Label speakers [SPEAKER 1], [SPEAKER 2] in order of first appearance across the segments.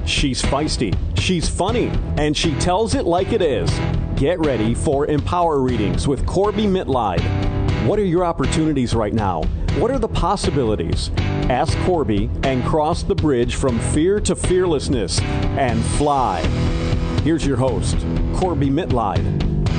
[SPEAKER 1] She's feisty, she's funny, and she tells it like it is. Get ready for Empower Readings with Corby Mitleid. What are your opportunities right now? What are the possibilities? Ask Corby and cross the bridge from fear to fearlessness and fly. Here's your host, Corby Mitleid.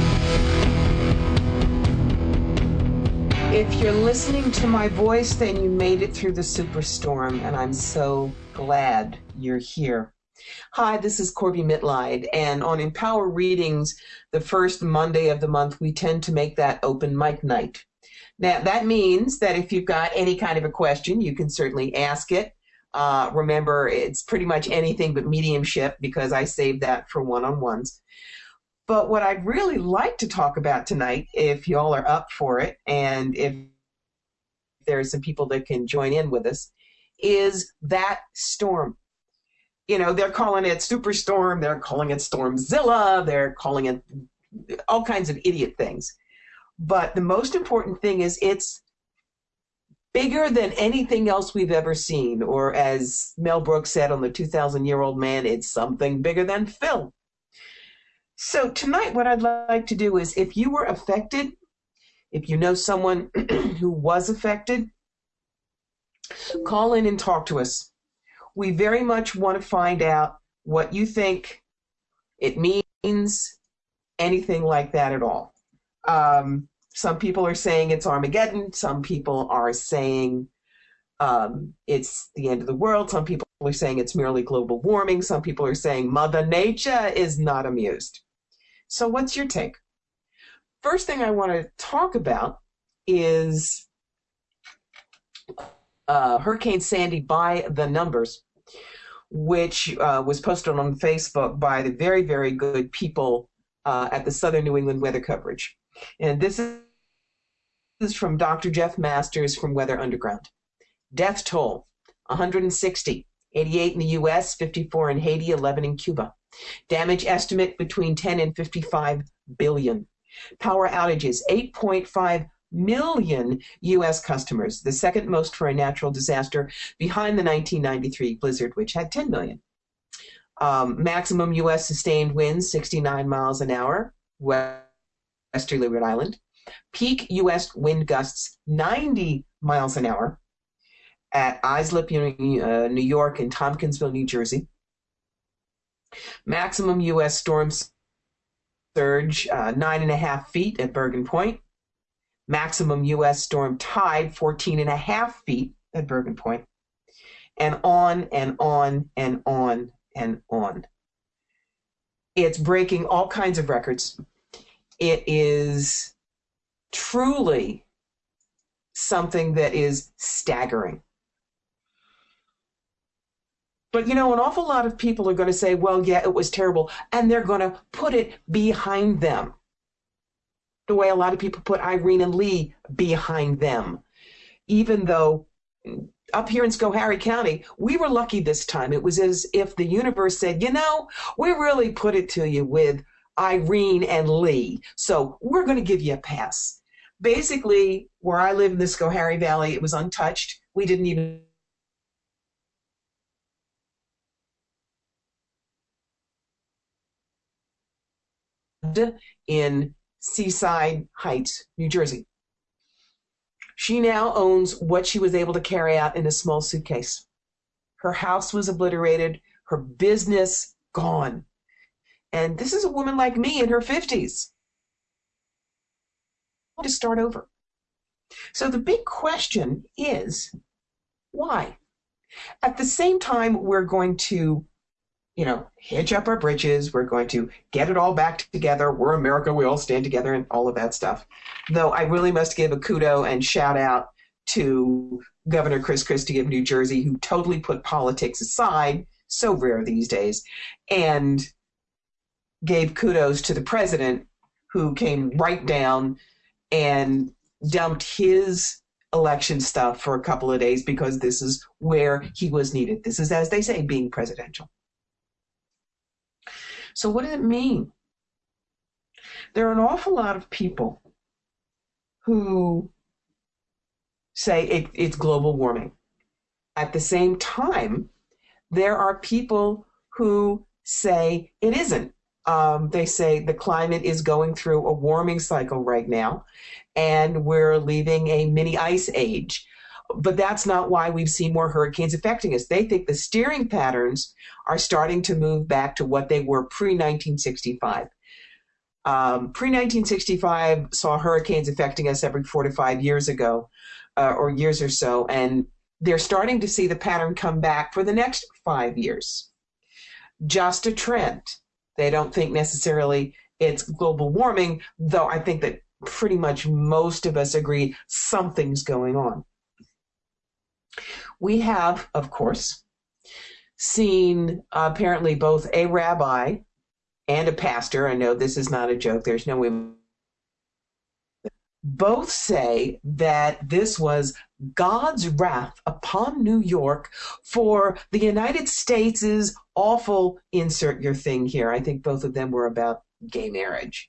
[SPEAKER 2] If you're listening to my voice, then you made it through the superstorm, and I'm so glad you're here. Hi, this is Corby Mitleid, and on Empower Readings, the first Monday of the month, we tend to make that open mic night. Now, that means that if you've got any kind of a question, you can certainly ask it. Remember, it's pretty much anything but mediumship because I saved that for one-on-ones. But what I'd really like to talk about tonight, if y'all are up for it, and if there's some people that can join in with us, is that storm. You know, they're calling it Superstorm, they're calling it Stormzilla, they're calling it all kinds of idiot things. But the most important thing is it's bigger than anything else we've ever seen. Or as Mel Brooks said on the 2,000-Year-Old Man, it's something bigger than Phil. So tonight what I'd like to do is, if you were affected, if you know someone who was affected, call in and talk to us. We very much want to find out what you think it means, anything like that at all. Some people are saying it's Armageddon. Some people are saying it's the end of the world. Some people are saying it's merely global warming. Some people are saying Mother Nature is not amused. So what's your take? First thing I want to talk about is Hurricane Sandy by the numbers, which was posted on Facebook by the very, very good people at the Southern New England Weather Coverage. And this is from Dr. Jeff Masters from Weather Underground. Death toll, 160, 88 in the U.S., 54 in Haiti, 11 in Cuba. Damage estimate between 10 and 55 billion. Power outages, 8.5 million U.S. customers, the second most for a natural disaster behind the 1993 blizzard, which had 10 million. Maximum U.S. sustained winds, 69 miles an hour, westerly Rhode Island. Peak U.S. wind gusts, 90 miles an hour at Islip, New York, and Tompkinsville, New Jersey. Maximum U.S. storm surge, 9.5 feet at Bergen Point. Maximum U.S. storm tide, 14.5 feet at Bergen Point. And on and on and on and on. It's breaking all kinds of records. It is truly something that is staggering. But, you know, an awful lot of people are going to say, well, yeah, it was terrible, and they're going to put it behind them. The way a lot of people put Irene and Lee behind them. Even though up here in Schoharie County, we were lucky this time. It was as if the universe said, you know, we really put it to you with Irene and Lee, so we're going to give you a pass. Basically, where I live in the Schoharie Valley, it was untouched. We didn't even in Seaside Heights, New Jersey. She now owns what she was able to carry out in a small suitcase. Her house was obliterated, her business gone. And this is a woman like me in her 50s. To start over. So the big question is, why? At the same time, we're going to hitch up our britches. We're going to get it all back together. We're America. We all stand together and all of that stuff. Though I really must give a kudo and shout out to Governor Chris Christie of New Jersey, who totally put politics aside, so rare these days, and gave kudos to the president, who came right down and dumped his election stuff for a couple of days because this is where he was needed. This is, as they say, being presidential. So what does it mean? There are an awful lot of people who say it's global warming. At the same time, there are people who say it isn't. They say the climate is going through a warming cycle right now, and we're leaving a mini ice age. But that's not why we've seen more hurricanes affecting us. They think the steering patterns are starting to move back to what they were pre-1965. Pre-1965 saw hurricanes affecting us every 4 to 5 years ago, or years or so, and they're starting to see the pattern come back for the next 5 years. Just a trend. They don't think necessarily it's global warming, though I think that pretty much most of us agree something's going on. We have, of course, seen apparently both a rabbi and a pastor. I know this is not a joke. There's no way. Both say that this was God's wrath upon New York for the United States' awful, insert your thing here. I think both of them were about gay marriage.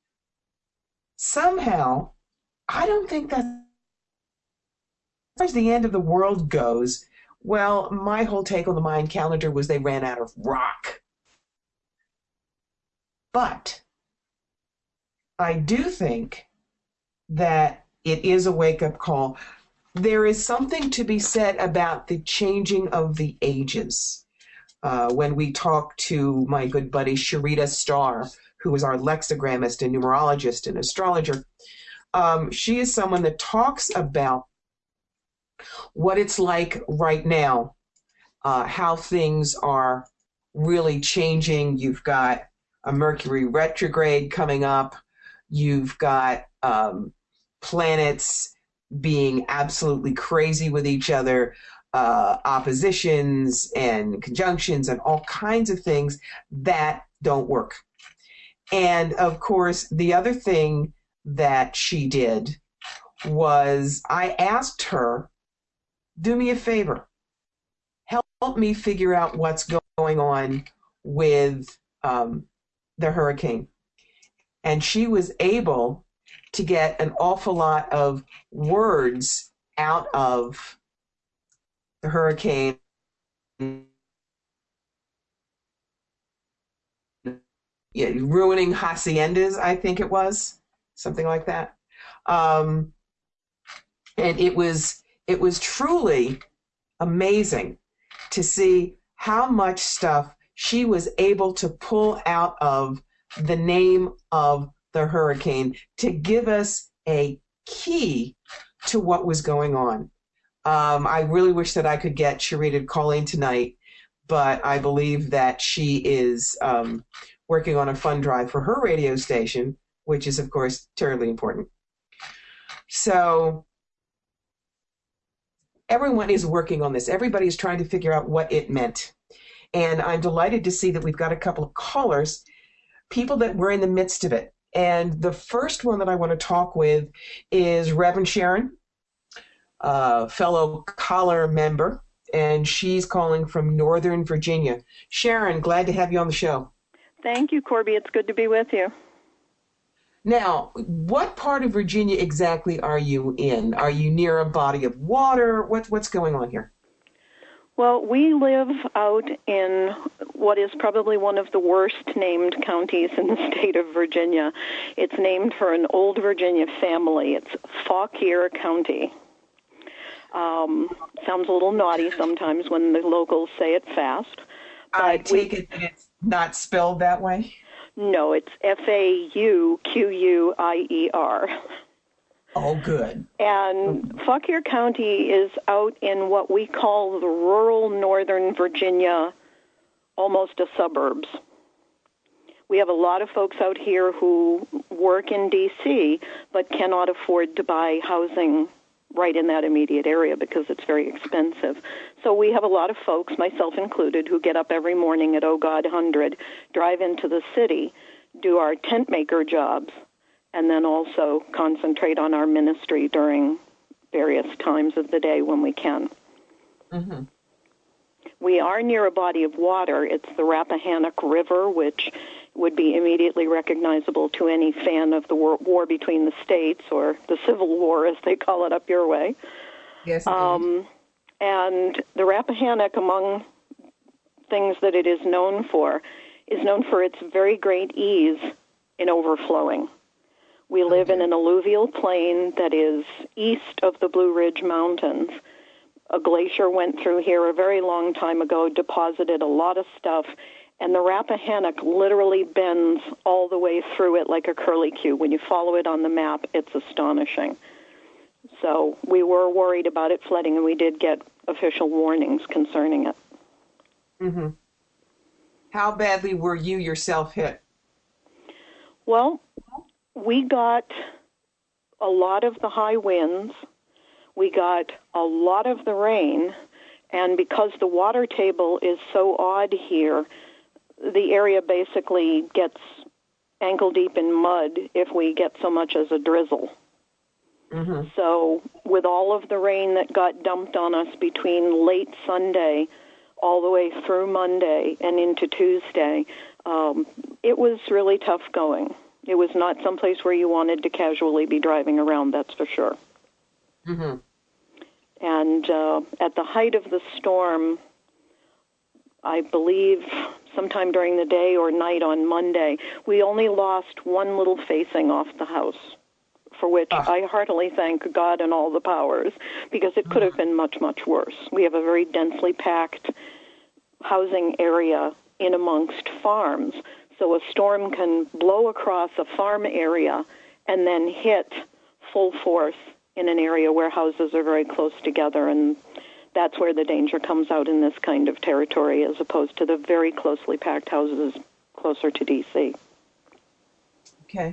[SPEAKER 2] Somehow, I don't think that as far as the end of the world goes, well, my whole take on the Mayan calendar was they ran out of rock. But I do think that it is a wake-up call. There is something to be said about the changing of the ages. When we talk to my good buddy Sharita Starr, who is our lexigrammist and numerologist and astrologer, she is someone that talks about what it's like right now, how things are really changing. You've got a Mercury retrograde coming up. You've got planets being absolutely crazy with each other, oppositions and conjunctions and all kinds of things that don't work. And of course, the other thing that she did was I asked her, do me a favor, help me figure out what's going on with the hurricane. And she was able to get an awful lot of words out of the hurricane. Yeah, ruining haciendas, I think it was, something like that. And it was truly amazing to see how much stuff she was able to pull out of the name of the hurricane to give us a key to what was going on. I really wish that I could get Sharita to call in tonight, but I believe that she is working on a fund drive for her radio station, which is, of course, terribly important. So everyone is working on this. Everybody is trying to figure out what it meant. And I'm delighted to see that we've got a couple of callers, people that were in the midst of it. And the first one that I want to talk with is Reverend Sharon, fellow collar member, and she's calling from Northern Virginia. Sharon, glad to have you on the show.
[SPEAKER 3] Thank you, Corby. It's good to be with you.
[SPEAKER 2] Now, what part of Virginia exactly are you in? Are you near a body of water? What's going on here?
[SPEAKER 3] Well, we live out in what is probably one of the worst named counties in the state of Virginia. It's named for an old Virginia family. It's Fauquier County. Sounds a little naughty sometimes when the locals say it fast.
[SPEAKER 2] I take it that it's not spelled that way?
[SPEAKER 3] No, it's Fauquier.
[SPEAKER 2] Oh, good.
[SPEAKER 3] And Fauquier County is out in what we call the rural northern Virginia, almost a suburbs. We have a lot of folks out here who work in D.C. but cannot afford to buy housing right in that immediate area because it's very expensive. So we have a lot of folks, myself included, who get up every morning at God 100, drive into the city, do our tent maker jobs, and then also concentrate on our ministry during various times of the day when we can. Mm-hmm. We are near a body of water. It's the Rappahannock River, which would be immediately recognizable to any fan of the war between the states, or the Civil War, as they call it up your way.
[SPEAKER 2] Yes.
[SPEAKER 3] And the Rappahannock, among things that it is known for its very great ease in overflowing. We live in an alluvial plain that is east of the Blue Ridge Mountains. A glacier went through here a very long time ago, deposited a lot of stuff, and the Rappahannock literally bends all the way through it like a curlicue. When you follow it on the map, it's astonishing. So we were worried about it flooding, and we did get official warnings concerning it.
[SPEAKER 2] Mm-hmm. How badly were you yourself hit?
[SPEAKER 3] Well, we got a lot of the high winds. We got a lot of the rain. And because the water table is so odd here, the area basically gets ankle deep in mud if we get so much as a drizzle. Mm-hmm. So with all of the rain that got dumped on us between late Sunday all the way through Monday and into Tuesday, it was really tough going. It was not someplace where you wanted to casually be driving around, that's for sure.
[SPEAKER 2] Mm-hmm.
[SPEAKER 3] And at the height of the storm, I believe sometime during the day or night on Monday, we only lost one little facing off the house, for which I heartily thank God and all the powers, because it could have been much, much worse. We have a very densely packed housing area in amongst farms, so a storm can blow across a farm area and then hit full force in an area where houses are very close together, and that's where the danger comes out in this kind of territory as opposed to the very closely packed houses closer to D.C.
[SPEAKER 2] Okay.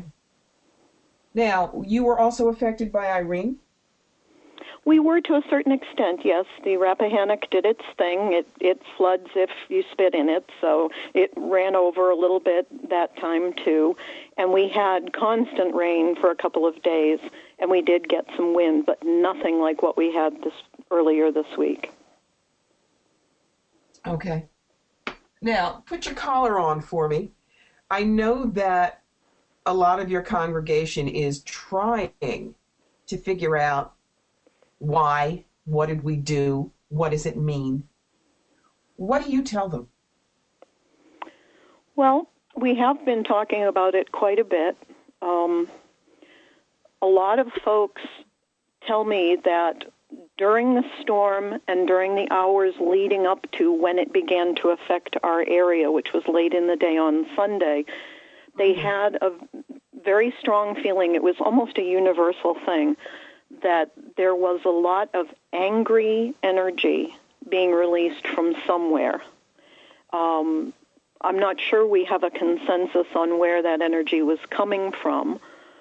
[SPEAKER 2] Now, you were also affected by Irene?
[SPEAKER 3] We were to a certain extent, yes. The Rappahannock did its thing. It floods if you spit in it, so it ran over a little bit that time too. And we had constant rain for a couple of days, and we did get some wind, but nothing like what we had earlier this week.
[SPEAKER 2] Okay. Now, put your collar on for me. I know that a lot of your congregation is trying to figure out why, what did we do, what does it mean? What do you tell them?
[SPEAKER 3] Well, we have been talking about it quite a bit. A lot of folks tell me that during the storm and during the hours leading up to when it began to affect our area, which was late in the day on Sunday, they had a very strong feeling, it was almost a universal thing, that there was a lot of angry energy being released from somewhere. I'm not sure we have a consensus on where that energy was coming from,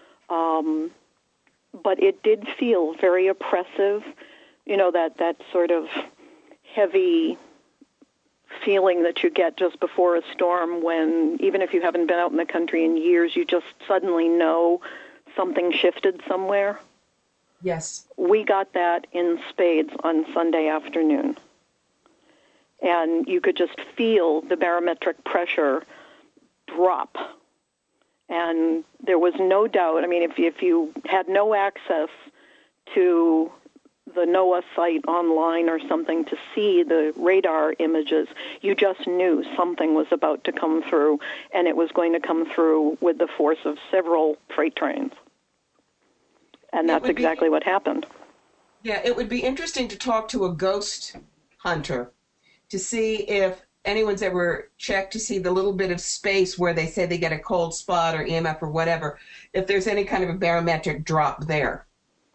[SPEAKER 3] but it did feel very oppressive, you know, that sort of heavy feeling that you get just before a storm when, even if you haven't been out in the country in years, you just suddenly know something shifted somewhere.
[SPEAKER 2] Yes.
[SPEAKER 3] We got that in spades on Sunday afternoon. And you could just feel the barometric pressure drop. And there was no doubt, I mean, if you had no access to the NOAA site online or something to see the radar images, you just knew something was about to come through, and it was going to come through with the force of several freight trains. And that's exactly what happened.
[SPEAKER 2] Yeah, it would be interesting to talk to a ghost hunter to see if anyone's ever checked to see the little bit of space where they say they get a cold spot or EMF or whatever, if there's any kind of a barometric drop there.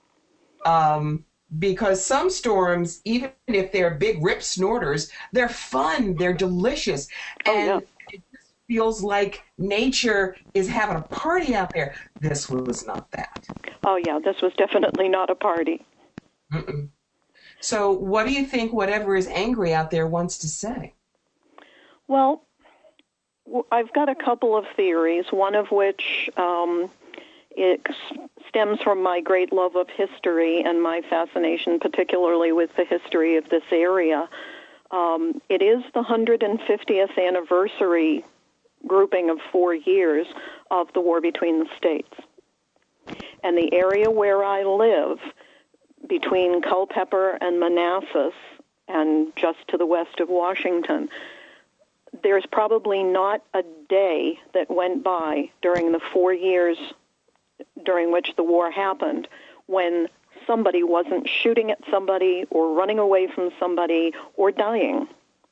[SPEAKER 2] Because some storms, even if they're big rip snorters, they're fun, they're delicious. And it just feels like nature is having a party out there. This was not that.
[SPEAKER 3] Oh, yeah, this was definitely not a party.
[SPEAKER 2] Mm-mm. So what do you think whatever is angry out there wants to say?
[SPEAKER 3] Well, I've got a couple of theories, one of which it stems from my great love of history and my fascination particularly with the history of this area. It is the 150th anniversary grouping of 4 years of the war between the states. And the area where I live, between Culpeper and Manassas, and just to the west of Washington, there's probably not a day that went by during the 4 years during which the war happened when somebody wasn't shooting at somebody or running away from somebody or dying.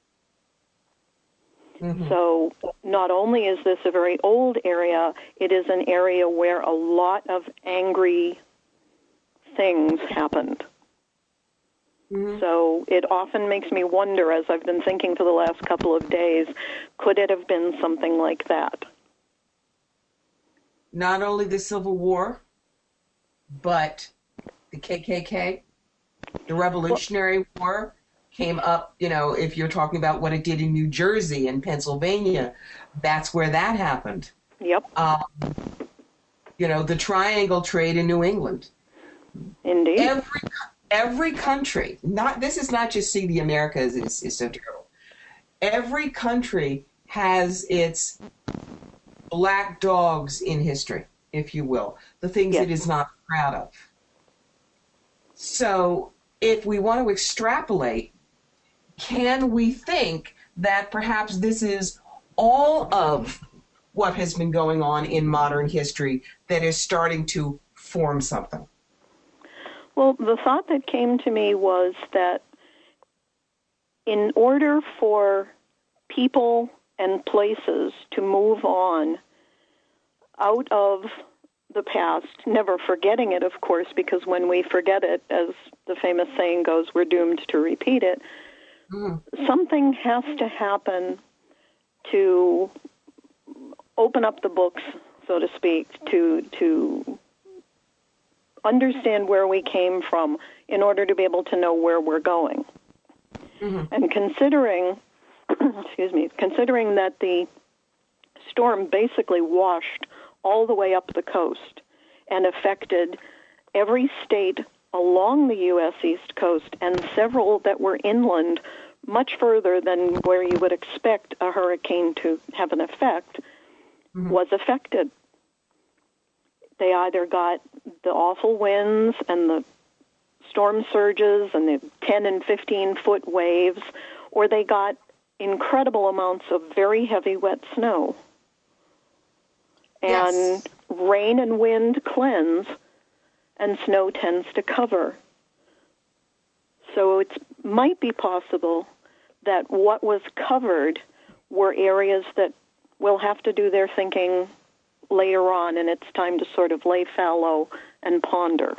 [SPEAKER 3] Mm-hmm. So not only is this a very old area, it is an area where a lot of angry things happened. Mm-hmm. So it often makes me wonder, as I've been thinking for the last couple of days, could it have been something like that?
[SPEAKER 2] Not only the Civil War, but the KKK, the Revolutionary War came up, if you're talking about what it did in New Jersey and Pennsylvania, that's where that happened.
[SPEAKER 3] Yep.
[SPEAKER 2] The Triangle Trade in New England.
[SPEAKER 3] Indeed.
[SPEAKER 2] Every country, this is not just see the Americas is so terrible. Every country has its black dogs in history, if you will, the things it is not proud of. So if we want to extrapolate, can we think that perhaps this is all of what has been going on in modern history that is starting to form something?
[SPEAKER 3] Well, the thought that came to me was that in order for people and places to move on out of the past, never forgetting it, of course, because when we forget it, as the famous saying goes, we're doomed to repeat it, something has to happen to open up the books, so to speak, to understand where we came from in order to be able to know where we're going. Mm-hmm. And considering that the storm basically washed all the way up the coast and affected every state along the U.S. East Coast and several that were inland much further than where you would expect a hurricane to have an effect, was affected. They either got the awful winds and the storm surges and the 10 and 15-foot waves, or they got incredible amounts of very heavy wet snow. And rain and wind cleanse, and snow tends to cover. So it might be possible that what was covered were areas that will have to do their thinking later on, and it's time to sort of lay fallow and ponder.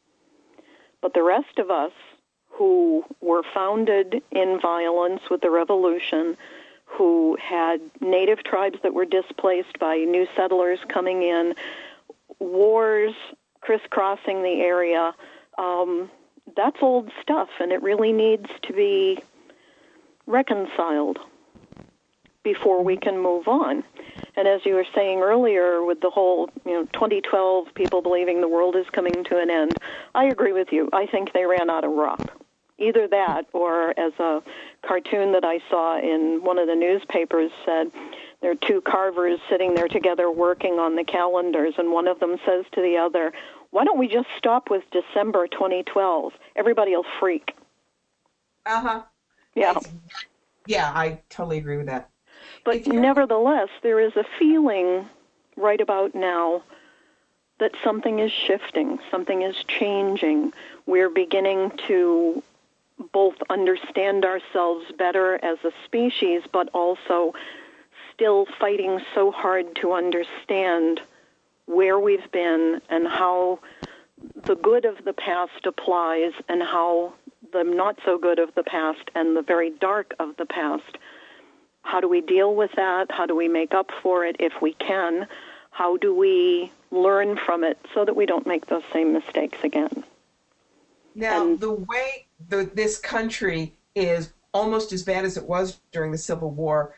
[SPEAKER 3] But the rest of us who were founded in violence with the revolution, who had native tribes that were displaced by new settlers coming in, wars crisscrossing the area, that's old stuff, and it really needs to be reconciled before we can move on. And as you were saying earlier with the whole, 2012, people believing the world is coming to an end, I agree with you. I think they ran out of rock. Either that, or as a cartoon that I saw in one of the newspapers said, there are two carvers sitting there together working on the calendars, and one of them says to the other, why don't we just stop with December 2012? Everybody will freak.
[SPEAKER 2] Uh-huh.
[SPEAKER 3] Yeah.
[SPEAKER 2] Yeah, I totally agree with that.
[SPEAKER 3] But nevertheless, there is a feeling right about now that something is shifting, something is changing. We're beginning to both understand ourselves better as a species, but also still fighting so hard to understand where we've been and how the good of the past applies and how the not so good of the past and the very dark of the past. How do we deal with that? How do we make up for it if we can? How do we learn from it so that we don't make those same mistakes again?
[SPEAKER 2] Now, the way this country is almost as bad as it was during the Civil War,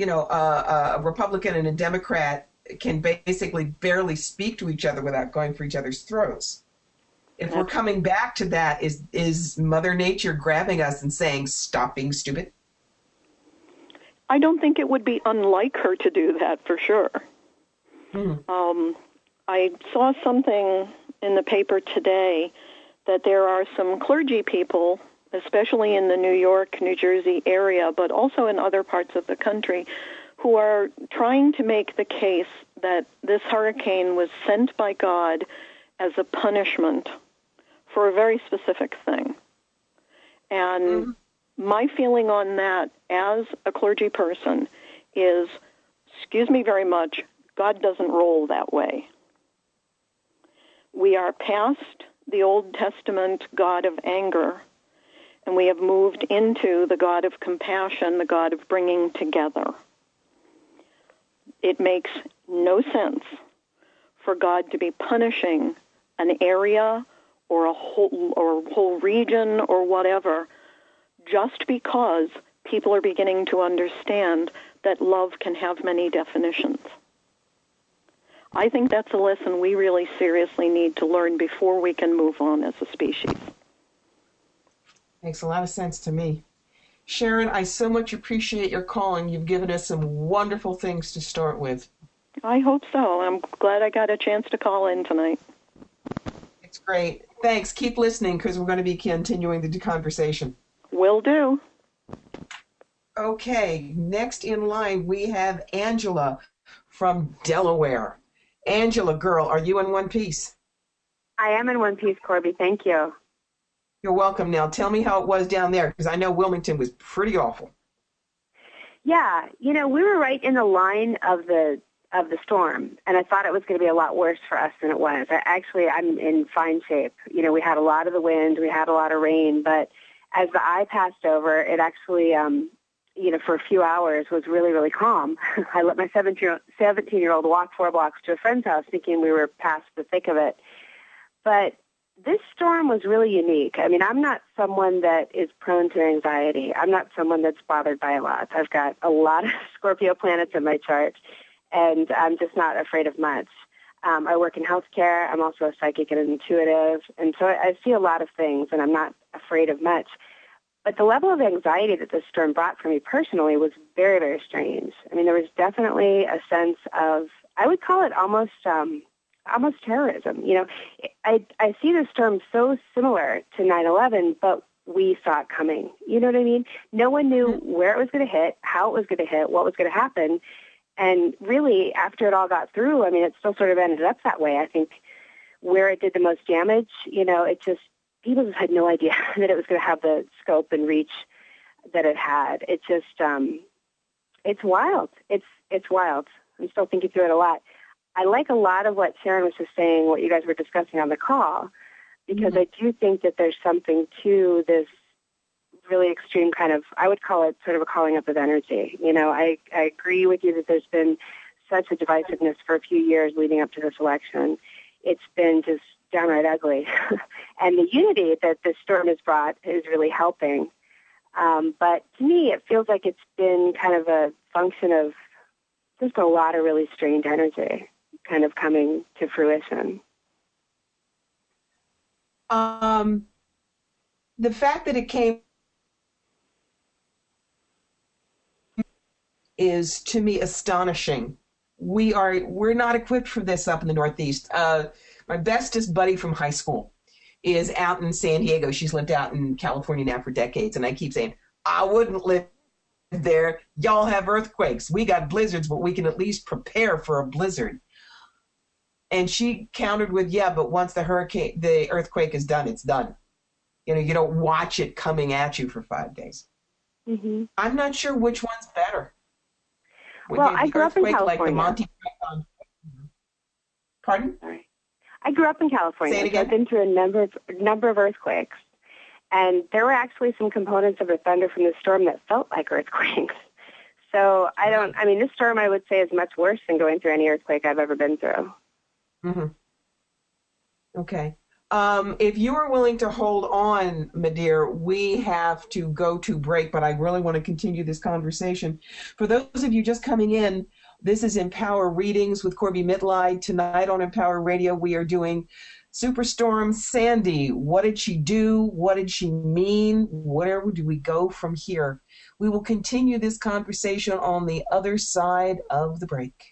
[SPEAKER 2] a Republican and a Democrat can basically barely speak to each other without going for each other's throats. If we're coming back to that, is Mother Nature grabbing us and saying, stop being stupid?
[SPEAKER 3] I don't think it would be unlike her to do that, for sure. I saw something in the paper today that there are some clergy people especially in the New York, New Jersey area, but also in other parts of the country, who are trying to make the case that this hurricane was sent by God as a punishment for a very specific thing. And my feeling on that as a clergy person is, excuse me very much, God doesn't roll that way. We are past the Old Testament God of anger, and we have moved into the God of compassion, the God of bringing together. It makes no sense for God to be punishing an area or a whole region or whatever just because people are beginning to understand that love can have many definitions. I think that's a lesson we really seriously need to learn before we can move on as a species.
[SPEAKER 2] Makes a lot of sense to me. Sharon, I so much appreciate your calling. You've given us some wonderful things to start with.
[SPEAKER 3] I hope so. I'm glad I got a chance to call in tonight.
[SPEAKER 2] It's great. Thanks. Keep listening because we're going to be continuing the conversation.
[SPEAKER 3] Will do.
[SPEAKER 2] Okay, next in line we have Angela from Delaware. Angela, girl, are you in one piece?
[SPEAKER 4] I am in one piece, Corby. Thank you.
[SPEAKER 2] You're welcome. Now tell me how it was down there, because I know Wilmington was pretty awful.
[SPEAKER 4] Yeah, we were right in the line of the storm, and I thought it was going to be a lot worse for us than it was. I'm in fine shape. We had a lot of the wind, we had a lot of rain, but as the eye passed over, it actually, for a few hours was really, really calm. I let my 17-year-old walk 4 blocks to a friend's house thinking we were past the thick of it. But this storm was really unique. I mean, I'm not someone that is prone to anxiety. I'm not someone that's bothered by a lot. I've got a lot of Scorpio planets in my chart, and I'm just not afraid of much. I work in healthcare. I'm also a psychic and an intuitive, and so I see a lot of things, and I'm not afraid of much. But the level of anxiety that this storm brought for me personally was very, very strange. I mean, there was definitely a sense of, I would call it almost terrorism. I see the storm so similar to 9/11, but we saw it coming. You know what I mean? No one knew where it was going to hit, how it was going to hit, what was going to happen. And really, after it all got through, I mean, it still sort of ended up that way. I think where it did the most damage, people just had no idea that it was going to have the scope and reach that it had. It just, it's wild. It's wild. I'm still thinking through it a lot. I like a lot of what Sharon was just saying, what you guys were discussing on the call, because I do think that there's something to this really extreme kind of, I would call it sort of a calling up of energy. I agree with you that there's been such a divisiveness for a few years leading up to this election. It's been just downright ugly. And the unity that this storm has brought is really helping. But to me, it feels like it's been kind of a function of just a lot of really strange energy kind of coming to fruition.
[SPEAKER 2] The fact that it came is, to me, astonishing. We're not equipped for this up in the Northeast. My bestest buddy from high school is out in San Diego. She's lived out in California now for decades, and I keep saying, I wouldn't live there. Y'all have earthquakes. We got blizzards, but we can at least prepare for a blizzard. And she countered with, yeah, but once the earthquake is done, it's done. You don't watch it coming at you for 5 days. Mm-hmm. I'm not sure which one's better.
[SPEAKER 4] Well, I grew up in California.
[SPEAKER 2] Like the Monty Python. Pardon?
[SPEAKER 4] Sorry. I grew up in California.
[SPEAKER 2] Say it again?
[SPEAKER 4] I've been through a number of earthquakes, and there were actually some components of the thunder from the storm that felt like earthquakes. So this storm I would say is much worse than going through any earthquake I've ever been through.
[SPEAKER 2] Mm-hmm. Okay. If you are willing to hold on, my dear, we have to go to break, but I really want to continue this conversation. For those of you just coming in, this is Empower Readings with Corby Mitleid. Tonight on Empower Radio, we are doing Superstorm Sandy. What did she do? What did she mean? Where do we go from here? We will continue this conversation on the other side of the break.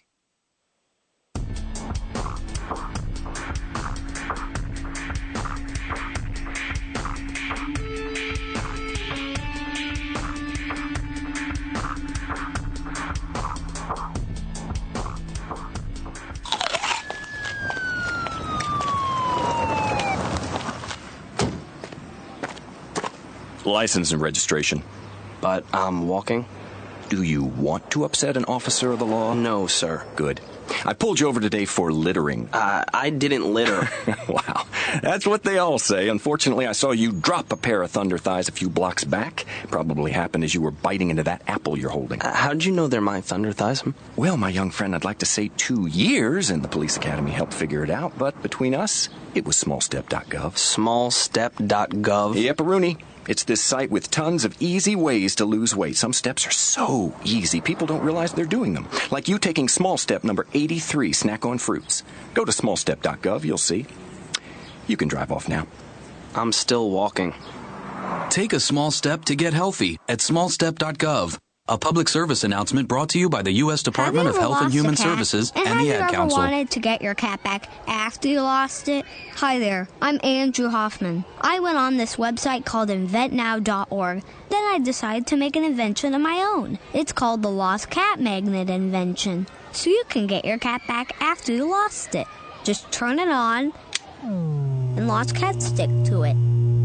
[SPEAKER 5] License and registration.
[SPEAKER 6] But I'm walking.
[SPEAKER 5] Do you want to upset an officer of the law?
[SPEAKER 6] No, sir.
[SPEAKER 5] Good. I pulled you over today for littering.
[SPEAKER 6] I didn't litter.
[SPEAKER 5] Wow. That's what they all say. Unfortunately, I saw you drop a pair of thunder thighs a few blocks back. Probably happened as you were biting into that apple you're holding.
[SPEAKER 6] How'd you know they're my thunder thighs?
[SPEAKER 5] Well, my young friend, I'd like to say 2 years, and the police academy helped figure it out. But between us, it was smallstep.gov.
[SPEAKER 6] Smallstep.gov?
[SPEAKER 5] Yep, Rooney. It's this site with tons of easy ways to lose weight. Some steps are so easy, people don't realize they're doing them. Like you taking small step number 83, snack on fruits. Go to smallstep.gov, you'll see. You can drive off now.
[SPEAKER 6] I'm still walking.
[SPEAKER 7] Take a small step to get healthy at smallstep.gov. A public service announcement brought to you by the U.S. Department of Health and Human Services and the Ad Council.
[SPEAKER 8] Have you ever wanted to get your cat back after you lost it? Hi there, I'm Andrew Hoffman. I went on this website called inventnow.org. Then I decided to make an invention of my own. It's called the Lost Cat Magnet Invention. So you can get your cat back after you lost it. Just turn it on, and lost cats stick to it.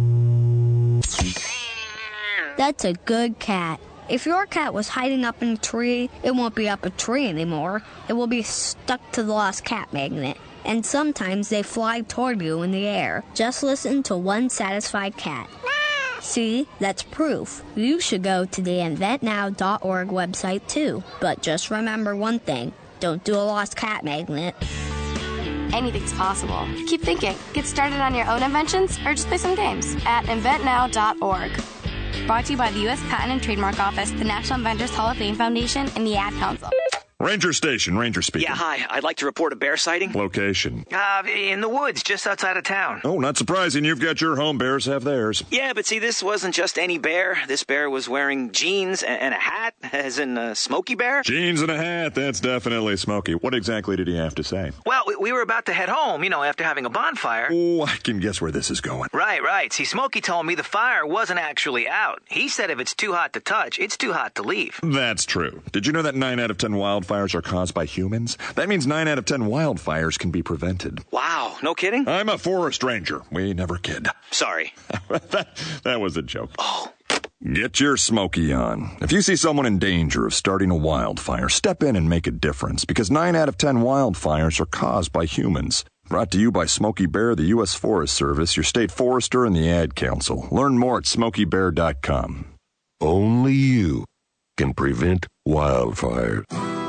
[SPEAKER 8] That's a good cat. If your cat was hiding up in a tree, it won't be up a tree anymore. It will be stuck to the lost cat magnet. And sometimes they fly toward you in the air. Just listen to one satisfied cat. See, that's proof. You should go to the inventnow.org website too. But just remember one thing. Don't do a lost cat magnet.
[SPEAKER 9] Anything's possible. Keep thinking. Get started on your own inventions or just play some games at inventnow.org. Brought to you by the U.S. Patent and Trademark Office, the National Inventors Hall of Fame Foundation, and the Ad Council.
[SPEAKER 10] Ranger Station, Ranger speaking.
[SPEAKER 11] Yeah, hi. I'd like to report a bear sighting.
[SPEAKER 10] Location?
[SPEAKER 11] In the woods, just outside of town.
[SPEAKER 10] Oh, not surprising. You've got your home. Bears have theirs.
[SPEAKER 11] Yeah, but see, this wasn't just any bear. This bear was wearing jeans and a hat, as in a Smokey Bear.
[SPEAKER 10] Jeans and a hat. That's definitely Smokey. What exactly did he have to say?
[SPEAKER 11] Well, we were about to head home, after having a bonfire.
[SPEAKER 10] Oh, I can guess where this is going.
[SPEAKER 11] Right. See, Smokey told me the fire wasn't actually out. He said if it's too hot to touch, it's too hot to leave.
[SPEAKER 10] That's true. Did you know that 9 out of 10 wildfires are caused by humans? That means 9 out of 10 wildfires can be prevented.
[SPEAKER 11] Wow, no kidding?
[SPEAKER 10] I'm a forest ranger. We never kid.
[SPEAKER 11] Sorry.
[SPEAKER 10] that was a joke.
[SPEAKER 11] Oh.
[SPEAKER 10] Get your Smokey on. If you see someone in danger of starting a wildfire, step in and make a difference, because 9 out of 10 wildfires are caused by humans. Brought to you by Smokey Bear, the U.S. Forest Service, your state forester, and the Ad Council. Learn more at smokeybear.com.
[SPEAKER 12] Only you can prevent wildfires.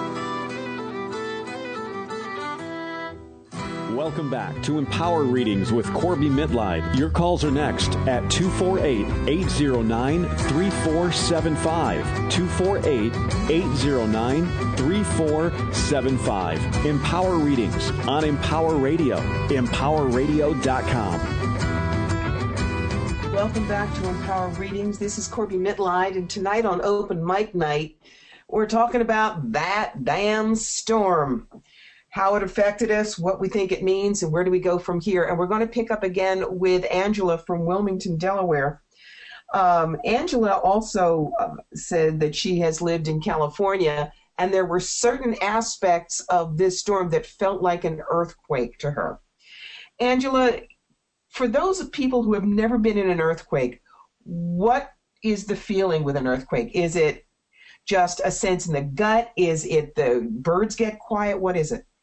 [SPEAKER 1] Welcome back to Empower Readings with Corby Mitleid. Your calls are next at 248-809-3475. 248-809-3475. Empower Readings on Empower Radio. EmpowerRadio.com.
[SPEAKER 2] Welcome back to Empower Readings. This is Corby Mitleid, and tonight on Open Mic Night, we're talking about that damn storm. How it affected us, what we think it means, and where do we go from here. And we're going to pick up again with Angela from Wilmington, Delaware. Angela also said that she has lived in California, and there were certain aspects of this storm that felt like an earthquake to her. Angela, for those people who have never been in an earthquake, what is the feeling with an earthquake? Is it just a sense in the gut? Is it the birds get quiet? What is it?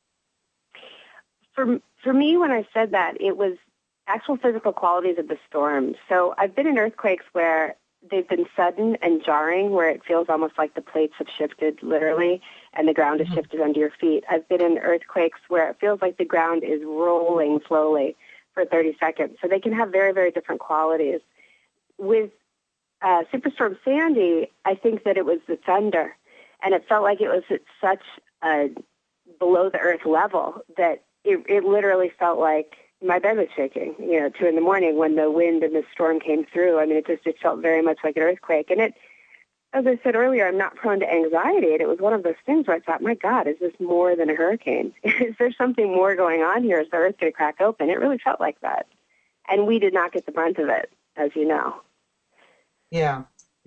[SPEAKER 4] For me, when I said that, it was actual physical qualities of the storm. So I've been in earthquakes where they've been sudden and jarring, where it feels almost like the plates have shifted literally and the ground has shifted under your feet. I've been in earthquakes where it feels like the ground is rolling slowly for 30 seconds. So they can have very, very different qualities. With Superstorm Sandy, I think that it was the thunder, and it felt like it was at such a below-the-earth level that it literally felt like my bed was shaking, 2 a.m. when the wind and the storm came through. I mean, it felt very much like an earthquake. And it, as I said earlier, I'm not prone to anxiety. And it was one of those things where I thought, my God, is this more than a hurricane? Is there something more going on here? Is the earth going to crack open? It really felt like that. And we did not get the brunt of it, as you know.
[SPEAKER 2] Yeah.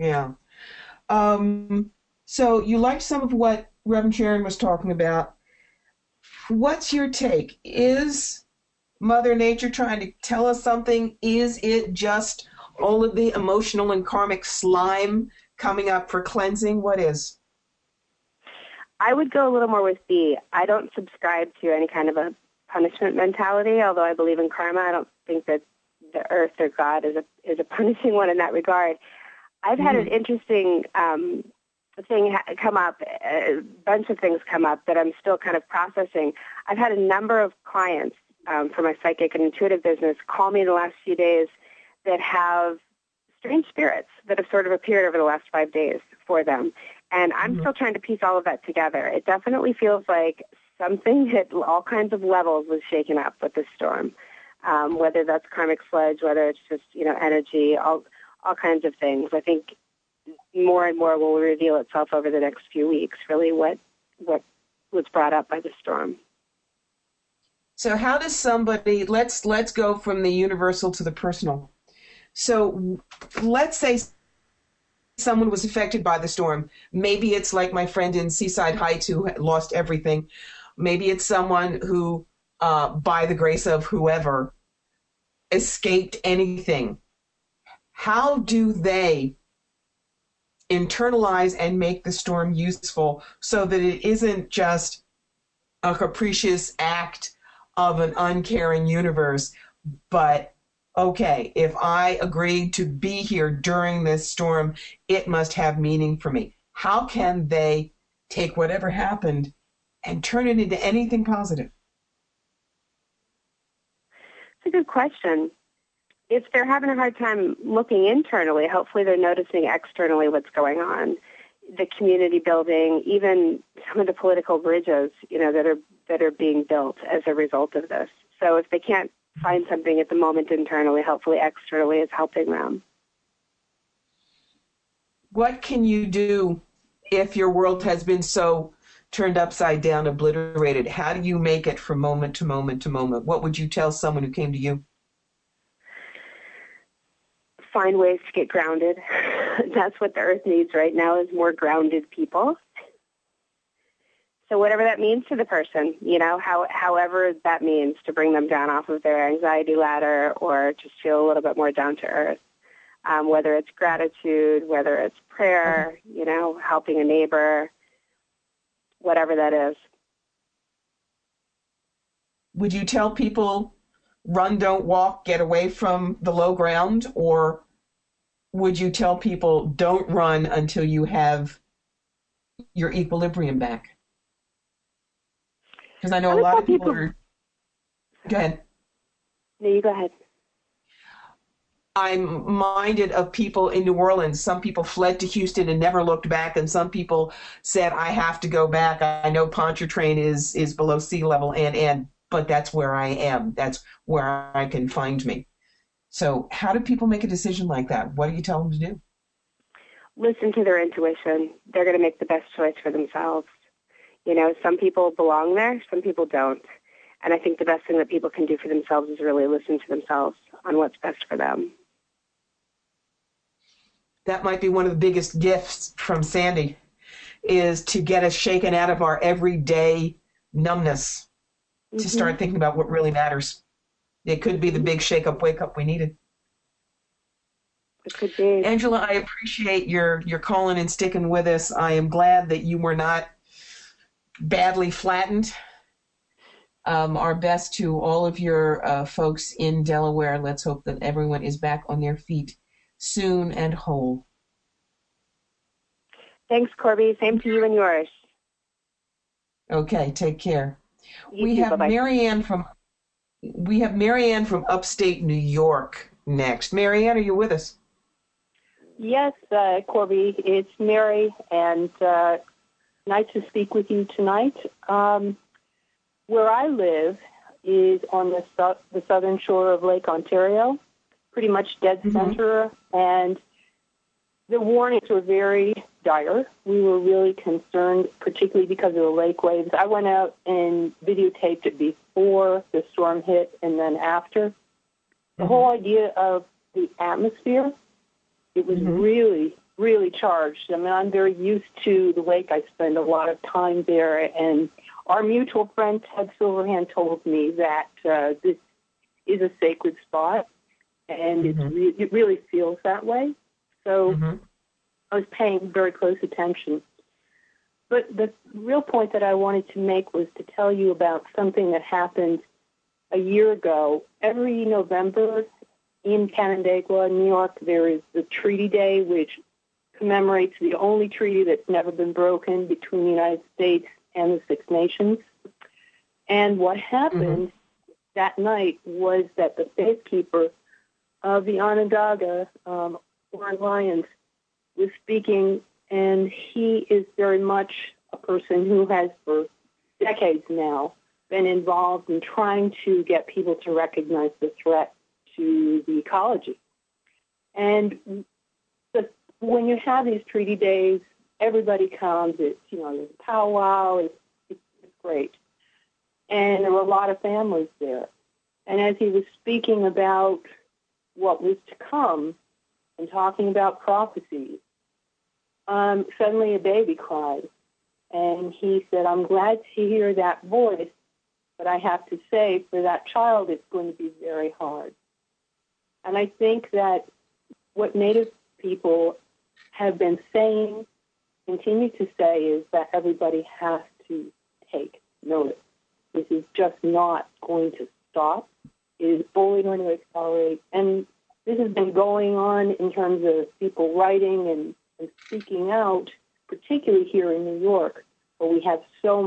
[SPEAKER 2] So you liked some of what Reverend Sharon was talking about. What's your take? Is Mother Nature trying to tell us something? Is it just all of the emotional and karmic slime coming up for cleansing? What is?
[SPEAKER 4] I would go a little more with B. I don't subscribe to any kind of a punishment mentality, although I believe in karma. I don't think that the earth or God is a punishing one in that regard. I've had an interesting thing come up, a bunch of things come up that I'm still kind of processing. I've had a number of clients for my psychic and intuitive business call me in the last few days that have strange spirits that have sort of appeared over the last 5 days for them. And I'm still trying to piece all of that together. It definitely feels like something at all kinds of levels was shaken up with this storm, whether that's karmic sludge, whether it's just, energy, all kinds of things. I think more and more will reveal itself over the next few weeks, really what was brought up by the storm.
[SPEAKER 2] So how does somebody, let's go from the universal to the personal. So let's say someone was affected by the storm. Maybe it's like my friend in Seaside Heights who lost everything. Maybe it's someone who, by the grace of whoever, escaped anything. How do they internalize and make the storm useful so that it isn't just a capricious act of an uncaring universe, but okay, if I agreed to be here during this storm, it must have meaning for me. How can they take whatever happened and turn it into anything positive?
[SPEAKER 4] It's a good question. If they're having a hard time looking internally, hopefully they're noticing externally what's going on. The community building, even some of the political bridges, that are being built as a result of this. So if they can't find something at the moment internally, hopefully externally is helping them.
[SPEAKER 2] What can you do if your world has been so turned upside down, obliterated? How do you make it from moment to moment to moment? What would you tell someone who came to you?
[SPEAKER 4] Find ways to get grounded. That's what the earth needs right now, is more grounded people. So whatever that means to the person, however that means, to bring them down off of their anxiety ladder or just feel a little bit more down to earth, whether it's gratitude, whether it's prayer, helping a neighbor, whatever that is.
[SPEAKER 2] Would you tell people, run, don't walk, get away from the low ground? Or would you tell people, don't run until you have your equilibrium back? Because I know a lot of people are... Go ahead.
[SPEAKER 4] No, you go ahead.
[SPEAKER 2] I'm minded of people in New Orleans. Some people fled to Houston and never looked back, and some people said, I have to go back. I know Pontchartrain is below sea level, but that's where I am. That's where I can find me. So how do people make a decision like that? What do you tell them to do?
[SPEAKER 4] Listen to their intuition. They're going to make the best choice for themselves. Some people belong there, some people don't. And I think the best thing that people can do for themselves is really listen to themselves on what's best for them.
[SPEAKER 2] That might be one of the biggest gifts from Sandy, is to get us shaken out of our everyday numbness, to start thinking about what really matters. It could be the big shake-up, wake-up we needed.
[SPEAKER 4] It could be.
[SPEAKER 2] Angela, I appreciate your calling and sticking with us. I am glad that you were not badly flattened. Our best to all of your folks in Delaware. Let's hope that everyone is back on their feet soon and whole.
[SPEAKER 4] Thanks, Corby. Same to you and yours.
[SPEAKER 2] Okay, take care.
[SPEAKER 4] We have
[SPEAKER 2] Marianne from upstate New York next. Marianne, are you with us?
[SPEAKER 13] Yes, Corby, it's Mary, and nice to speak with you tonight. Where I live is on the southern shore of Lake Ontario, pretty much dead center, and the warnings were very dire. We were really concerned, particularly because of the lake waves. I went out and videotaped it before the storm hit and then after. The whole idea of the atmosphere, it was really, really charged. I mean, I'm very used to the lake. I spend a lot of time there, and our mutual friend Ted Silverhand told me that this is a sacred spot, and it really feels that way. So I was paying very close attention. But the real point that I wanted to make was to tell you about something that happened a year ago. Every November in Canandaigua, New York, there is the Treaty Day, which commemorates the only treaty that's never been broken between the United States and the Six Nations. And what happened that night was that the faithkeeper of the Onondaga, Warren Lyons, was speaking, and he is very much a person who has for decades now been involved in trying to get people to recognize the threat to the ecology. And when you have these treaty days, everybody comes. It's, there's a powwow. It's great. And there were a lot of families there. And as he was speaking about what was to come and talking about prophecies, suddenly a baby cried. And he said, I'm glad to hear that voice, but I have to say, for that child, it's going to be very hard. And I think that what Native people have been saying, continue to say, is that everybody has to take notice. This is just not going to stop. It is only going to accelerate. And this has been going on in terms of people writing and speaking out, particularly here in New York, where we have so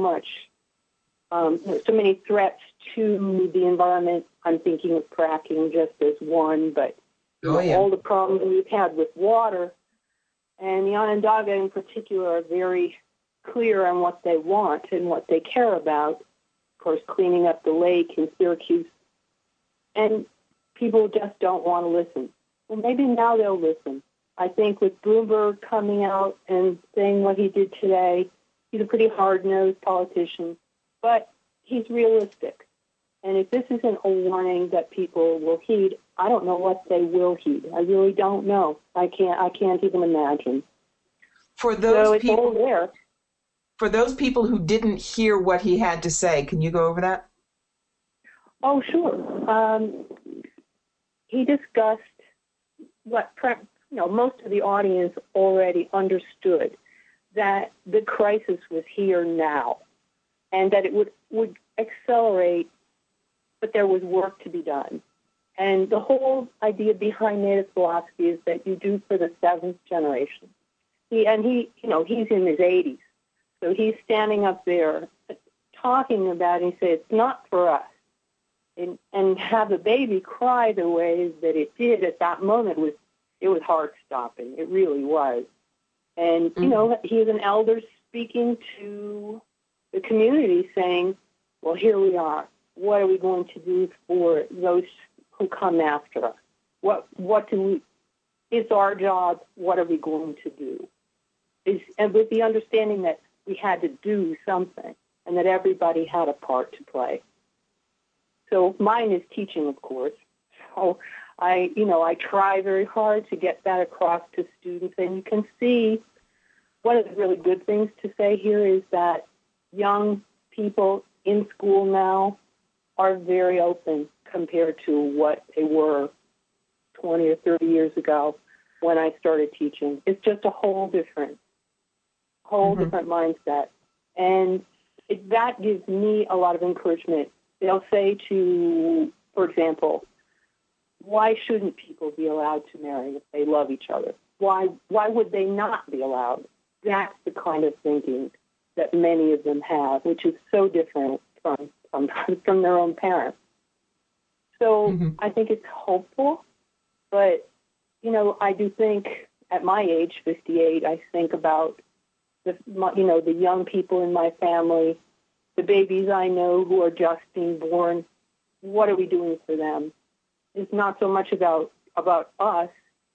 [SPEAKER 13] many threats to the environment. I'm thinking of fracking just as one, but all the problems we've had with water. And the Onondaga in particular are very clear on what they want and what they care about. Of course, cleaning up the lake in Syracuse. And people just don't want to listen. Well, maybe now they'll listen. I think with Bloomberg coming out and saying what he did today, he's a pretty hard-nosed politician, but he's realistic. And if this isn't a warning that people will heed, I don't know what they will heed. I really don't know. I can't even imagine.
[SPEAKER 2] For those
[SPEAKER 13] it's all there.
[SPEAKER 2] For those people who didn't hear what he had to say, can you go over that?
[SPEAKER 13] Oh, sure. He discussed what most of the audience already understood, that the crisis was here now, and that it would accelerate, but there was work to be done. And the whole idea behind Native philosophy is that you do for the seventh generation. He's in his 80s, so he's standing up there talking about it. He said, it's not for us. And have a baby cry the way that it did at that moment was heart-stopping. It really was. And, he's an elder speaking to the community saying, well, here we are. What are we going to do for those who come after us? It's our job. What are we going to do? And with the understanding that we had to do something and that everybody had a part to play. So mine is teaching, of course. So I try very hard to get that across to students. And you can see one of the really good things to say here is that young people in school now are very open compared to what they were 20 or 30 years ago when I started teaching. It's just a whole different mindset. And that gives me a lot of encouragement. They'll say to, for example, why shouldn't people be allowed to marry if they love each other? Why would they not be allowed? That's the kind of thinking that many of them have, which is so different from their own parents. So I think it's hopeful, but, I do think at my age, 58, I think about the young people in my family, the babies I know who are just being born. What are we doing for them? It's not so much about us,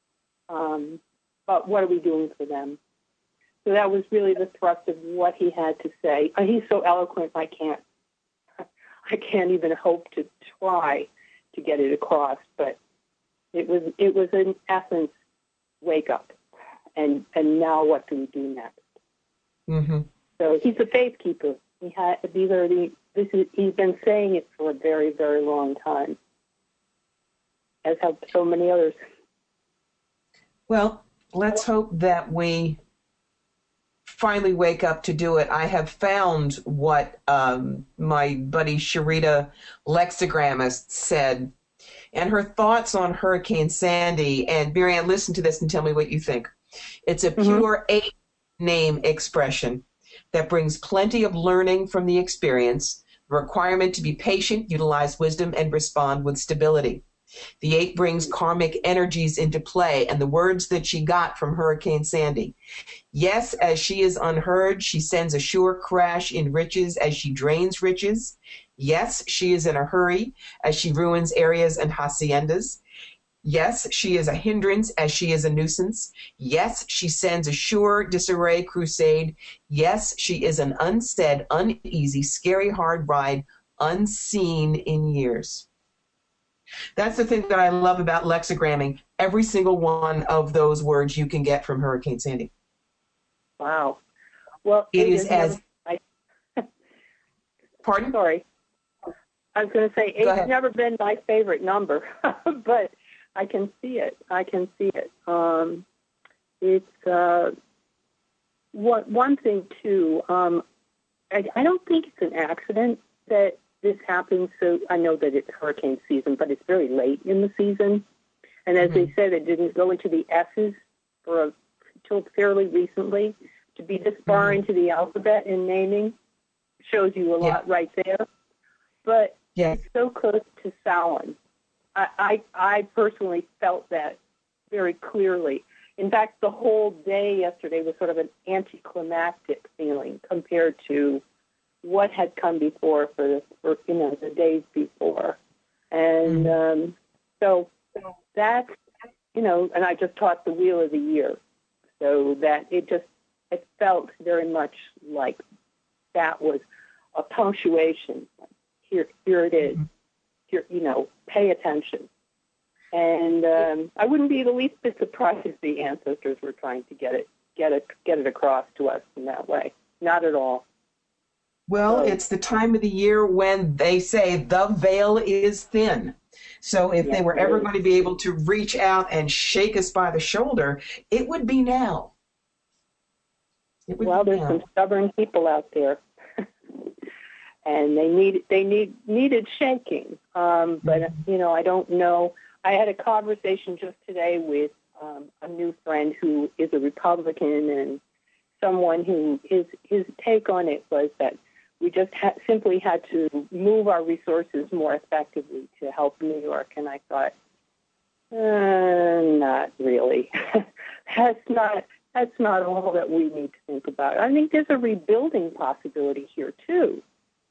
[SPEAKER 13] but what are we doing for them? So that was really the thrust of what he had to say. He's so eloquent, I can't even hope to try to get it across. But it was in essence, wake up, and now what do we do next? Mm-hmm. So he's a faith keeper. He's been saying it for a very, very long time. as have so many others.
[SPEAKER 2] Well, let's hope that we finally wake up to do it. I have found what my buddy Sharita, lexigrammist, said, and her thoughts on Hurricane Sandy. And Marianne, listen to this and tell me what you think. It's a pure 8-name expression that brings plenty of learning from the experience, the requirement to be patient, utilize wisdom, and respond with stability. The 8 brings karmic energies into play, and the words that she got from Hurricane Sandy. Yes, as she is unheard, she sends a sure crash in riches as she drains riches. Yes, she is in a hurry as she ruins areas and haciendas. Yes, she is a hindrance as she is a nuisance. Yes, she sends a sure disarray crusade. Yes, she is an unstead, uneasy, scary, hard ride, unseen in years. That's the thing that I love about lexigramming. Every single one of those words you can get from Hurricane Sandy.
[SPEAKER 13] Wow. Well,
[SPEAKER 2] it is as... Pardon?
[SPEAKER 13] Sorry. I was going to say, 8's never been my favorite number, but I can see it. It's one thing, too. I don't think it's an accident that this happens. So I know that it's hurricane season, but it's very late in the season. And as they said, it didn't go into the S's until fairly recently. To be this far into the alphabet in naming shows you a lot right there. But it's so close to Samhain. I personally felt that very clearly. In fact, the whole day yesterday was sort of an anticlimactic feeling compared to what had come before for the days before. And so that's, and I just taught the Wheel of the Year. So that it felt very much like that was a punctuation. Here it is. Here, pay attention. And I wouldn't be the least bit surprised if the ancestors were trying to get it across to us in that way. Not at all.
[SPEAKER 2] Well, it's the time of the year when they say the veil is thin. So if they were ever going to be able to reach out and shake us by the shoulder, it would be now.
[SPEAKER 13] There's some stubborn people out there, and they needed shaking. But I don't know. I had a conversation just today with a new friend who is a Republican, and someone who his take on it was that we just simply had to move our resources more effectively to help New York. And I thought, not really. That's not all that we need to think about. I think there's a rebuilding possibility here too.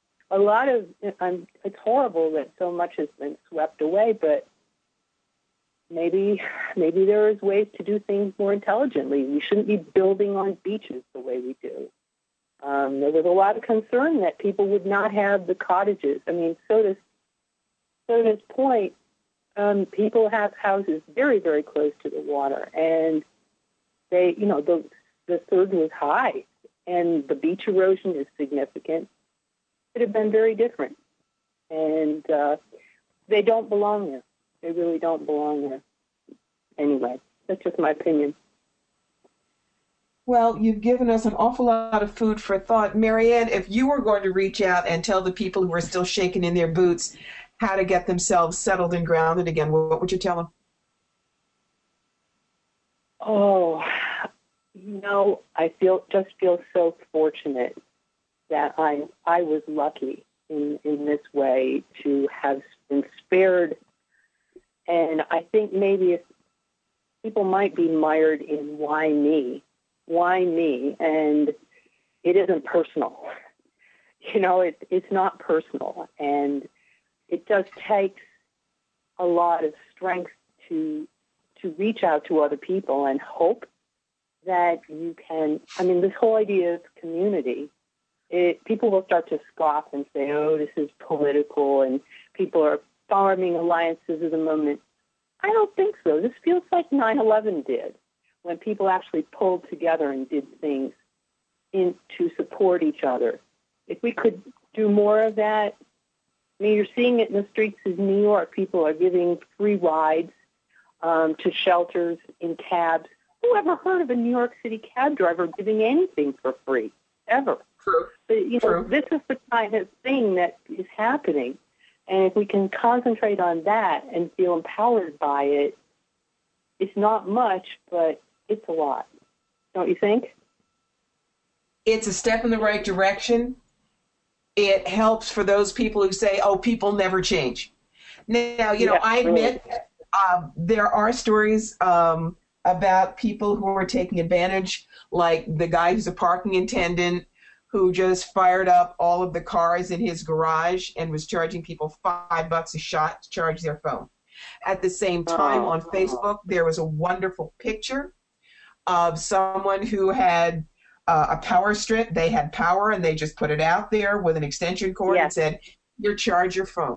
[SPEAKER 13] It's horrible that so much has been swept away, but maybe there is ways to do things more intelligently. We shouldn't be building on beaches the way we do. There was a lot of concern that people would not have the cottages. I mean, Soda's point, people have houses very, very close to the water, and they, the surge was high, and the beach erosion is significant. It had been very different, and they don't belong there. They really don't belong there. Anyway, that's just my opinion.
[SPEAKER 2] Well, you've given us an awful lot of food for thought. Marianne, if you were going to reach out and tell the people who are still shaking in their boots how to get themselves settled and grounded again, what would you tell them?
[SPEAKER 13] Oh, I feel so fortunate that I was lucky in this way to have been spared. And I think maybe if people might be mired in why me, and it isn't personal. It's not personal, and it just takes a lot of strength to reach out to other people and hope that you can. I mean, this whole idea of community, people will start to scoff and say, "Oh, this is political," and people are forming alliances at the moment. I don't think so. This feels like 9/11 did, when people actually pulled together and did things to support each other. If we could do more of that, I mean, you're seeing it in the streets of New York. People are giving free rides to shelters in cabs. Who ever heard of a New York City cab driver giving anything for free, ever?
[SPEAKER 2] True.
[SPEAKER 13] But,
[SPEAKER 2] True.
[SPEAKER 13] This is the kind of thing that is happening. And if we can concentrate on that and feel empowered by it, it's not much, but it's a lot. Don't you think?
[SPEAKER 2] It's a step in the right direction. It helps for those people who say, oh, people never change. Now, I admit there are stories about people who are taking advantage, like the guy who's a parking attendant who just fired up all of the cars in his garage and was charging people $5 a shot to charge their phone. At the same time, on Facebook, there was a wonderful picture of someone who had a power strip. They had power, and they just put it out there with an extension cord and said, "Here, charge your phone."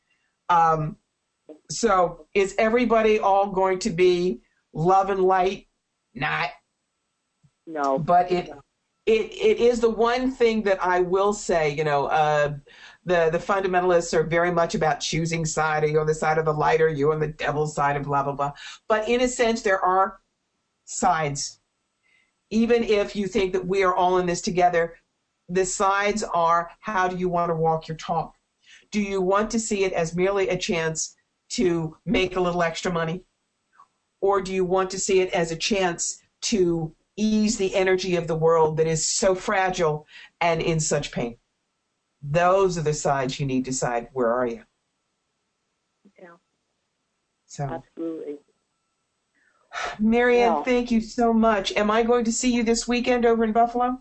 [SPEAKER 2] So is everybody all going to be love and light? Not.
[SPEAKER 13] No.
[SPEAKER 2] But it is the one thing that I will say, the fundamentalists are very much about choosing side. Are you on the side of the light, or are you on the devil's side, of blah, blah, blah. But in a sense, there are sides. Even if you think that we are all in this together, the sides are, how do you want to walk your talk? Do you want to see it as merely a chance to make a little extra money? Or do you want to see it as a chance to ease the energy of the world that is so fragile and in such pain? Those are the sides you need to decide. Where are you?
[SPEAKER 13] Yeah.
[SPEAKER 2] So,
[SPEAKER 13] absolutely.
[SPEAKER 2] Marianne, thank you so much. Am I going to see you this weekend over in Buffalo?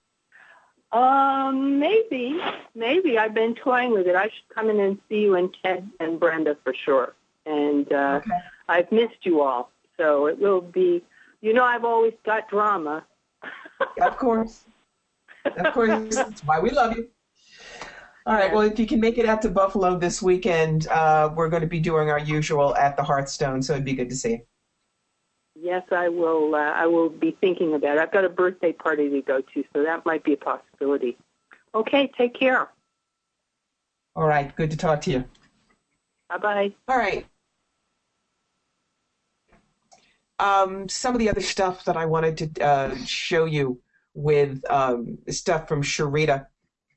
[SPEAKER 13] Maybe. I've been toying with it. I should come in and see you and Ted and Brenda for sure. And I've missed you all. So it will be, I've always got drama.
[SPEAKER 2] Of course. That's why we love you. All right. Well, if you can make it out to Buffalo this weekend, we're going to be doing our usual at the Hearthstone, so it'd be good to see you.
[SPEAKER 13] Yes, I will. I will be thinking about it. I've got a birthday party to go to, so that might be a possibility. Okay, take care.
[SPEAKER 2] All right. Good to talk to you.
[SPEAKER 13] Bye-bye.
[SPEAKER 2] All right. Some of the other stuff that I wanted to show you with stuff from Sharita.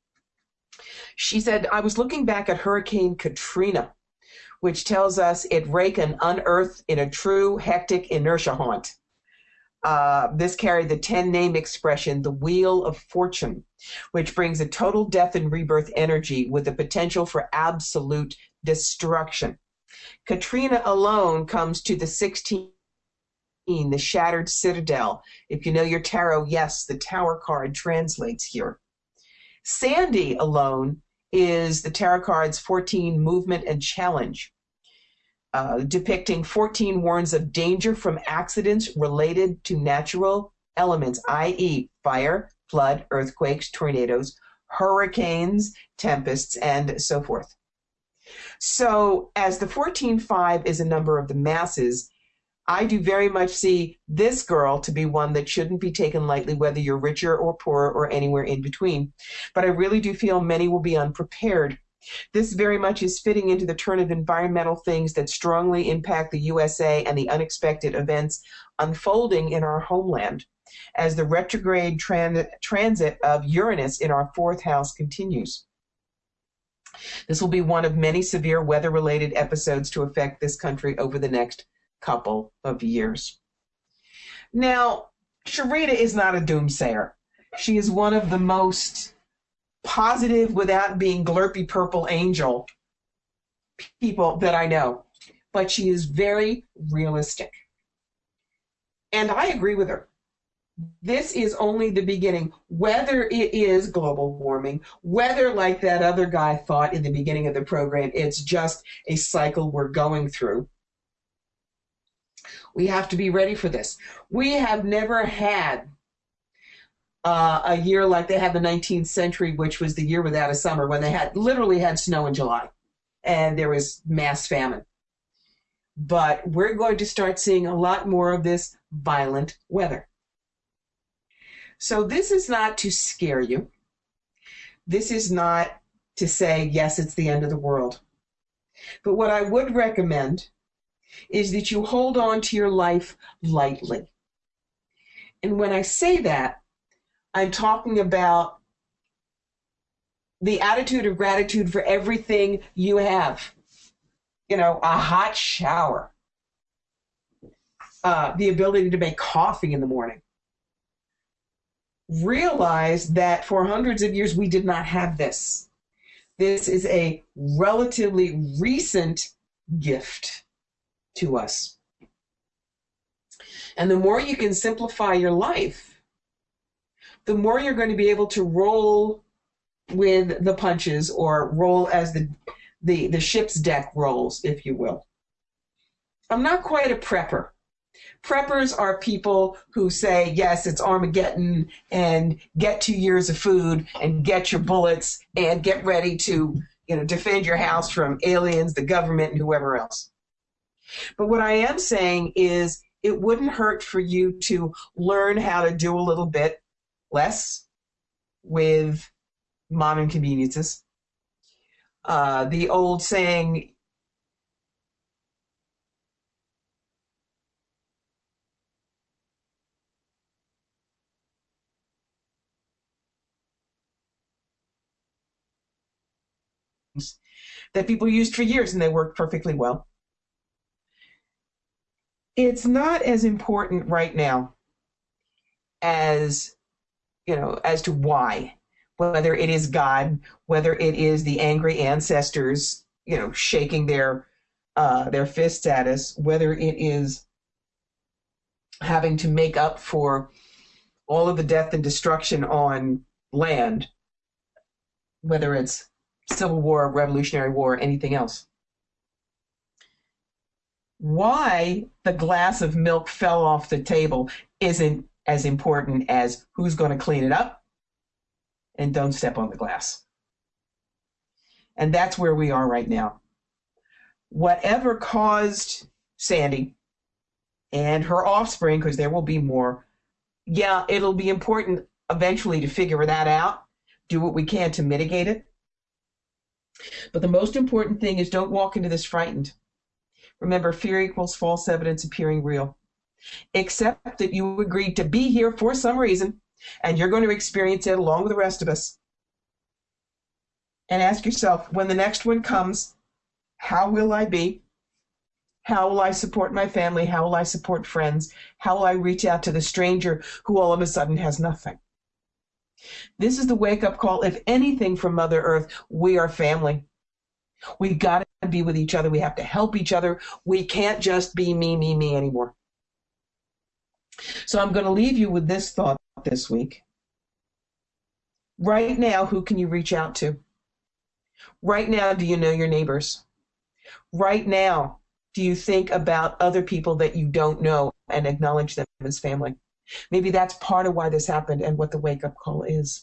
[SPEAKER 2] She said, I was looking back at Hurricane Katrina, which tells us it rake and unearth in a true hectic inertia haunt. This carried the 10-name expression, the Wheel of Fortune, which brings a total death and rebirth energy with the potential for absolute destruction. Katrina alone comes to the 16, the Shattered Citadel. If you know your tarot, yes, the Tower card translates here. Sandy alone is the tarot card's 14, Movement and Challenge, depicting 14 warns of danger from accidents related to natural elements, i.e. fire, flood, earthquakes, tornadoes, hurricanes, tempests, and so forth. So as the 14-5 is a number of the masses, I do very much see this girl to be one that shouldn't be taken lightly, whether you're richer or poorer or anywhere in between. But I really do feel many will be unprepared. This very much is fitting into the turn of environmental things that strongly impact the USA and the unexpected events unfolding in our homeland as the retrograde transit of Uranus in our 4th house continues. This will be one of many severe weather-related episodes to affect this country over the next couple of years. Now, Sharita is not a doomsayer. She is one of the most positive, without being glurpy purple angel people that I know. But she is very realistic. And I agree with her. This is only the beginning. Whether it is global warming, whether, like that other guy thought in the beginning of the program, it's just a cycle we're going through, we have to be ready for this. We have never had a year like they had the 19th century, which was the year without a summer, when they literally had snow in July and there was mass famine. But we're going to start seeing a lot more of this violent weather. So this is not to scare you. This is not to say, yes, it's the end of the world. But what I would recommend is that you hold on to your life lightly. And when I say that, I'm talking about the attitude of gratitude for everything you have. You know, a hot shower, the ability to make coffee in the morning. Realize that for hundreds of years we did not have this. This is a relatively recent gift to us. And the more you can simplify your life, the more you're going to be able to roll with the punches, or roll as the ship's deck rolls, if you will. I'm not quite a prepper. Preppers are people who say, yes, it's Armageddon, and get 2 years of food, and get your bullets, and get ready to, defend your house from aliens, the government, and whoever else. But what I am saying is it wouldn't hurt for you to learn how to do a little bit less with modern conveniences. The old saying, that people used for years and they worked perfectly well. It's not as important right now as, as to why, whether it is God, whether it is the angry ancestors, shaking their fists at us, whether it is having to make up for all of the death and destruction on land, whether it's Civil War, Revolutionary War, anything else. Why the glass of milk fell off the table isn't as important as who's going to clean it up, and don't step on the glass. And that's where we are right now. Whatever caused Sandy and her offspring, because there will be more, yeah, it'll be important eventually to figure that out, do what we can to mitigate it. But the most important thing is don't walk into this frightened. Remember, fear equals false evidence appearing real. Accept that you agreed to be here for some reason, and you're going to experience it along with the rest of us. And ask yourself, when the next one comes, how will I be? How will I support my family? How will I support friends? How will I reach out to the stranger who all of a sudden has nothing? This is the wake-up call. If anything, from Mother Earth, we are family. We got to be with each other. We have to help each other. We can't just be me, me, me anymore. So I'm going to leave you with this thought this week. Right now, who can you reach out to? Right now, do you know your neighbors? Right now, do you think about other people that you don't know and acknowledge them as family? Maybe that's part of why this happened and what the wake-up call is.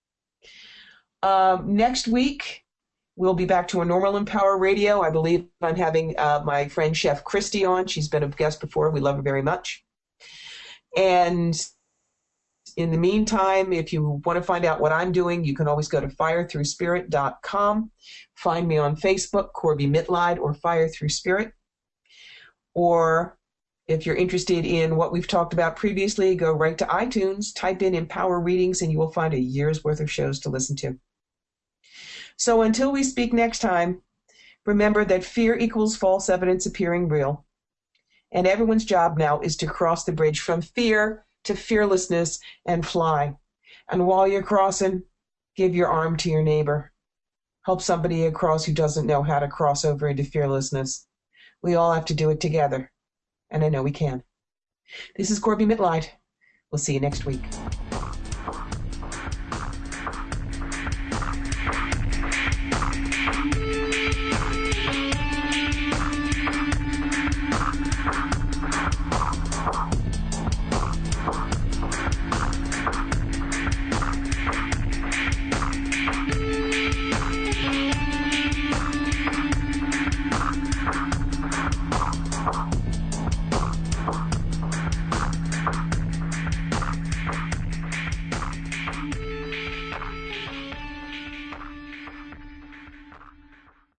[SPEAKER 2] Next week, we'll be back to a normal Empower Radio. I believe I'm having my friend Chef Christy on. She's been a guest before. We love her very much. And in the meantime, if you want to find out what I'm doing, you can always go to firethroughspirit.com. Find me on Facebook, Corby Mitleid, or Fire Through Spirit. Or if you're interested in what we've talked about previously, go right to iTunes, type in Empower Readings, and you will find a year's worth of shows to listen to. So until we speak next time, remember that fear equals false evidence appearing real. And everyone's job now is to cross the bridge from fear to fearlessness and fly. And while you're crossing, give your arm to your neighbor. Help somebody across who doesn't know how to cross over into fearlessness. We all have to do it together. And I know we can. This is Corby Mitleid. We'll see you next week.